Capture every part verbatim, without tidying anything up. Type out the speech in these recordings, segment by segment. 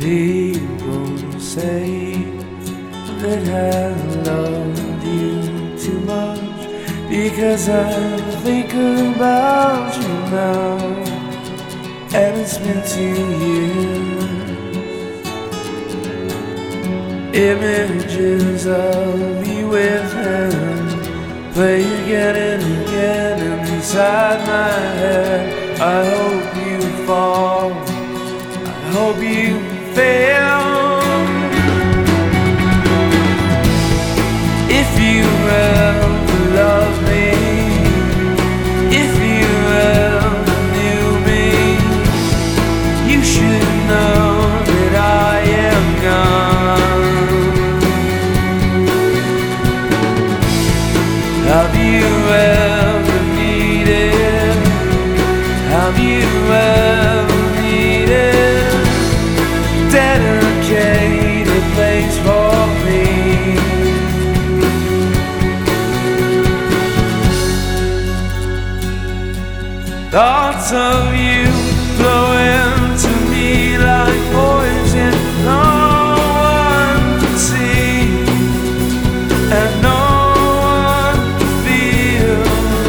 People say that I love you too much because I think about you now, and it's been two years. Images of you with him play again and again inside my head. I hope you fall, I hope you fail. If you ever love me, if you ever knew me, you should know that I am gone. Have you ever needed, have you ever needed dedicated place for me? Thoughts of you flow into me like poison, no one can see and no one can feel.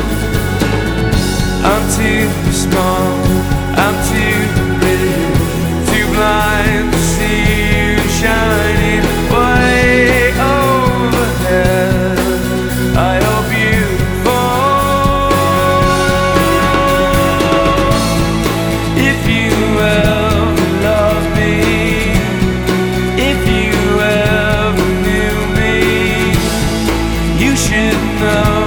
I'm too small, I'm too big, too blind to see you shining way overhead. I hope you fall. If you ever love me, if you ever knew me, you should know